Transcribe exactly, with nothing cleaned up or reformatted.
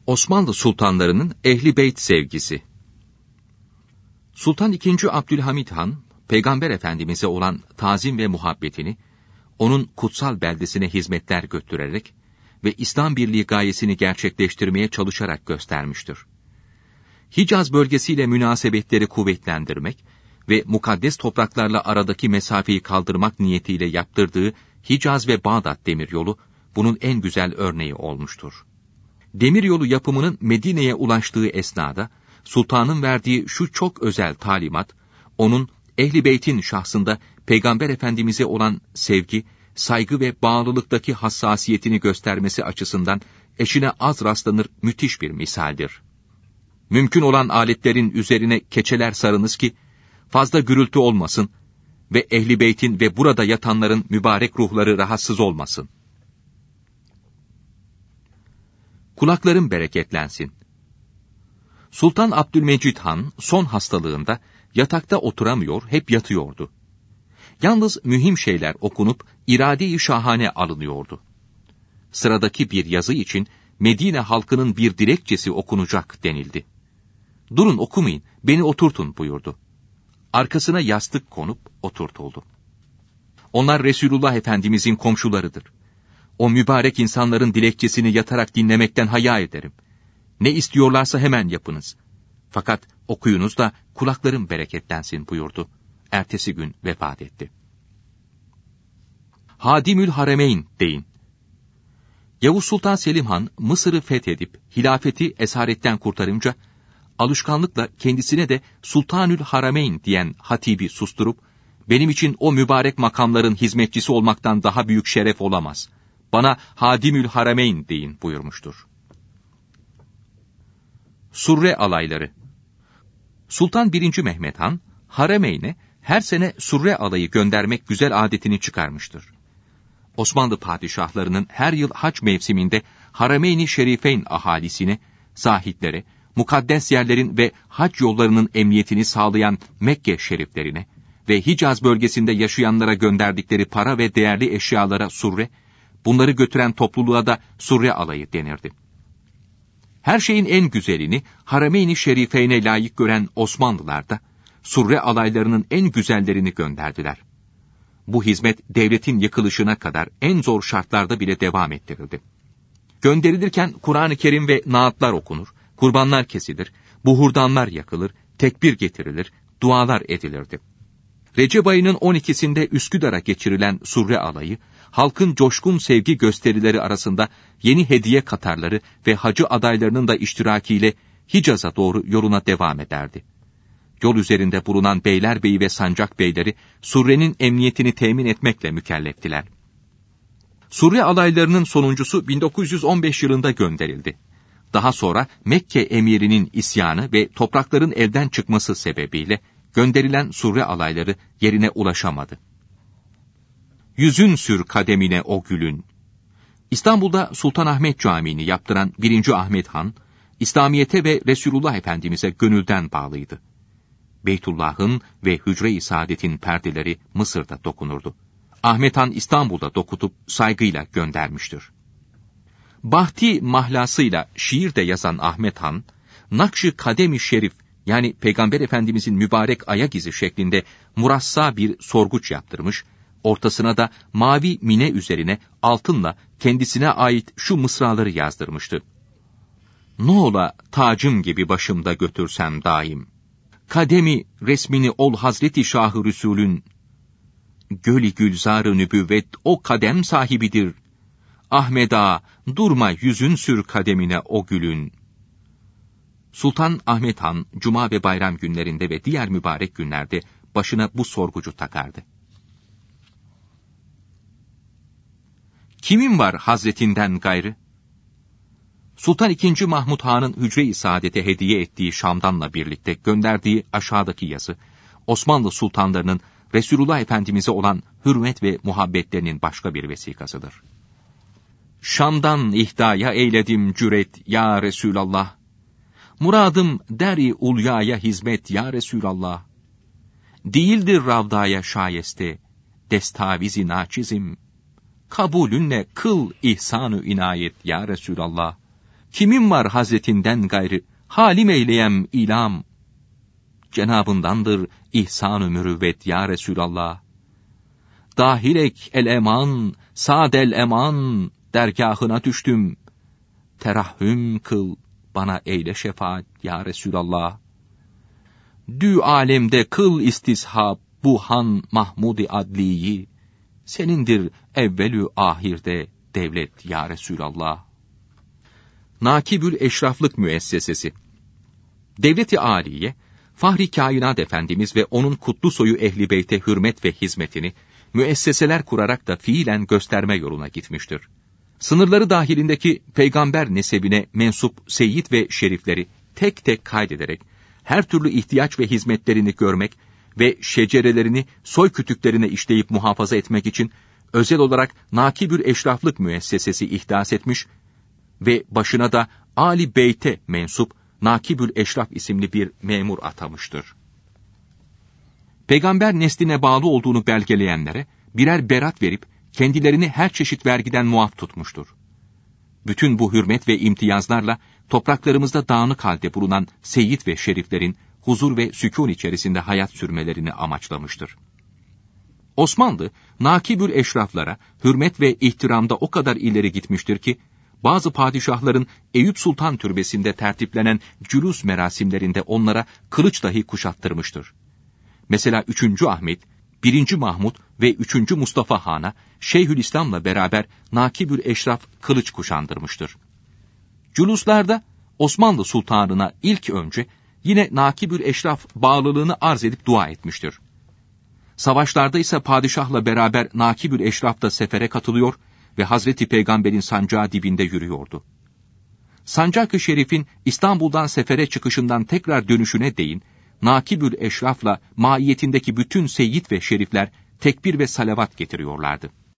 Osmanlı sultanlarının Ehl-i Beyt sevgisi. Sultan ikinci. Abdülhamit Han, Peygamber Efendimiz'e olan tazim ve muhabbetini, onun kutsal beldesine hizmetler götürerek ve İslam birliği gayesini gerçekleştirmeye çalışarak göstermiştir. Hicaz bölgesiyle münasebetleri kuvvetlendirmek ve mukaddes topraklarla aradaki mesafeyi kaldırmak niyetiyle yaptırdığı Hicaz ve Bağdat demiryolu, bunun en güzel örneği olmuştur. Demiryolu yapımının Medine'ye ulaştığı esnada, sultanın verdiği şu çok özel talimat, onun Ehl-i Beyt'in şahsında Peygamber Efendimiz'e olan sevgi, saygı ve bağlılıktaki hassasiyetini göstermesi açısından eşine az rastlanır müthiş bir misaldir. Mümkün olan aletlerin üzerine keçeler sarınız ki, fazla gürültü olmasın ve Ehl-i Beyt'in ve burada yatanların mübarek ruhları rahatsız olmasın. Kulakların bereketlensin. Sultan Abdülmecid Han son hastalığında yatakta oturamıyor, hep yatıyordu. Yalnız mühim şeyler okunup irade-i şahane alınıyordu. Sıradaki bir yazı için Medine halkının bir dilekçesi okunacak denildi. Durun okumayın, beni oturtun buyurdu. Arkasına yastık konup oturtuldu. Onlar Resulullah Efendimizin komşularıdır. O mübarek insanların dilekçesini yatarak dinlemekten haya ederim. Ne istiyorlarsa hemen yapınız. Fakat okuyunuz da kulaklarım bereketlensin buyurdu. Ertesi gün vefat etti. Hadimül Haremeyn deyin. Yavuz Sultan Selim Han Mısır'ı fethedip hilafeti esaretten kurtarınca, alışkanlıkla kendisine de Sultanül Harameyn diyen hatibi susturup, benim için o mübarek makamların hizmetçisi olmaktan daha büyük şeref olamaz. Bana Hadimül Harameyn deyin buyurmuştur. Surre alayları. Sultan birinci. Mehmet Han, Harameyn'e her sene surre alayı göndermek güzel adetini çıkarmıştır. Osmanlı padişahlarının her yıl hac mevsiminde Harameyn-i Şerifeyn ahalisine, zahitlere, mukaddes yerlerin ve hac yollarının emniyetini sağlayan Mekke şeriflerine ve Hicaz bölgesinde yaşayanlara gönderdikleri para ve değerli eşyalara surre, bunları götüren topluluğa da surre alayı denirdi. Her şeyin en güzelini Harameyn-i Şerifeyn'e layık gören Osmanlılar da surre alaylarının en güzellerini gönderdiler. Bu hizmet devletin yıkılışına kadar en zor şartlarda bile devam ettirildi. Gönderilirken Kur'an-ı Kerim ve naatlar okunur, kurbanlar kesilir, buhurdanlar yakılır, tekbir getirilir, dualar edilirdi. Recep ayının on ikisinde Üsküdar'a geçirilen surre alayı, halkın coşkun sevgi gösterileri arasında yeni hediye katarları ve hacı adaylarının da iştirakiyle Hicaz'a doğru yoluna devam ederdi. Yol üzerinde bulunan beylerbeyi ve sancak beyleri surrenin emniyetini temin etmekle mükelleftiler. Surre alaylarının sonuncusu bin dokuz yüz on beş yılında gönderildi. Daha sonra Mekke emirinin isyanı ve toprakların elden çıkması sebebiyle gönderilen surre alayları yerine ulaşamadı. Yüzün sür kademine o gülün. İstanbul'da Sultanahmet Camii'ni yaptıran birinci. Ahmet Han, İslamiyete ve Resulullah Efendimiz'e gönülden bağlıydı. Beytullah'ın ve Hücre-i Saadet'in perdeleri Mısır'da dokunurdu. Ahmet Han İstanbul'da dokutup saygıyla göndermiştir. Bahti mahlasıyla şiir de yazan Ahmet Han, Nakş-ı Kadem-i Şerif yani Peygamber Efendimizin mübarek ayak izi şeklinde murassa bir sorguç yaptırmış, ortasına da mavi mine üzerine altınla kendisine ait şu mısraları yazdırmıştı. Ne ola tacım gibi başımda götürsem daim, kademi resmini ol Hazreti Şah-ı Resulün, göl-i gülzar-ı nübüvvet o kadem sahibidir. Ahmeda durma yüzün sür kademine o gülün. Sultan Ahmet Han, cuma ve bayram günlerinde ve diğer mübarek günlerde başına bu sorgucu takardı. Kimin var Hazretinden gayrı? Sultan ikinci. Mahmud Han'ın Hücre-i Saadet'e hediye ettiği şamdanla birlikte gönderdiği aşağıdaki yazı, Osmanlı sultanlarının Resulullah Efendimiz'e olan hürmet ve muhabbetlerinin başka bir vesikasıdır. Şam'dan ihdaya eyledim cüret ya Resulallah. Muradım der-i ulyaya hizmet ya Resulallah. Değildir ravdaya şayeste, destavizi naçizim. Kabulünle kıl ihsan-ı inayet ya Resulallah. Kimin var Hazretinden gayrı, halim eyleyem ilam. Cenabındandır ihsan-ı mürüvvet ya Resulallah. Dahilek el eman, sadel eman, dergahına düştüm. Terahhüm kıl, bana eyle şefaat ya Resulallah. Dü alemde kıl istishab, bu han Mahmud-i Adli'yi. Senindir evvelü ahirde devlet ya Resulallah. Nakibül Eşraflık Müessesesi. Devlet-i âliye, Fahri Kainat Efendimiz ve onun kutlu soyu Ehl-i Beyt'e hürmet ve hizmetini müesseseler kurarak da fiilen gösterme yoluna gitmiştir. Sınırları dahilindeki peygamber nesebine mensup seyyid ve şerifleri tek tek kaydederek her türlü ihtiyaç ve hizmetlerini görmek ve şecerelerini soy kütüklerine işleyip muhafaza etmek için özel olarak Nakibül Eşraflık Müessesesi ihdas etmiş ve başına da Ali Beyt'e mensup Nakibül Eşraf isimli bir memur atamıştır. Peygamber nesline bağlı olduğunu belgeleyenlere birer berat verip kendilerini her çeşit vergiden muaf tutmuştur. Bütün bu hürmet ve imtiyazlarla topraklarımızda dağınık halde bulunan seyyid ve şeriflerin huzur ve sükûn içerisinde hayat sürmelerini amaçlamıştır. Osmanlı, Nakibül Eşraflara hürmet ve ihtiramda o kadar ileri gitmiştir ki, bazı padişahların Eyüp Sultan Türbesi'nde tertiplenen cülûs merasimlerinde onlara kılıç dahi kuşattırmıştır. Mesela üçüncü Ahmet, birinci Mahmud ve üçüncü Mustafa Han'a Şeyhülislam'la beraber Nakibül Eşraf kılıç kuşandırmıştır. Cülûslarda Osmanlı Sultanı'na ilk önce yine Nakibül Eşraf bağlılığını arz edip dua etmiştir. Savaşlarda ise padişahla beraber Nakibül Eşraf da sefere katılıyor ve Hazreti Peygamber'in sancağı dibinde yürüyordu. Sancak-ı Şerif'in İstanbul'dan sefere çıkışından tekrar dönüşüne değin, Nakibül Eşraf'la maiyetindeki bütün seyyid ve şerifler tekbir ve salavat getiriyorlardı.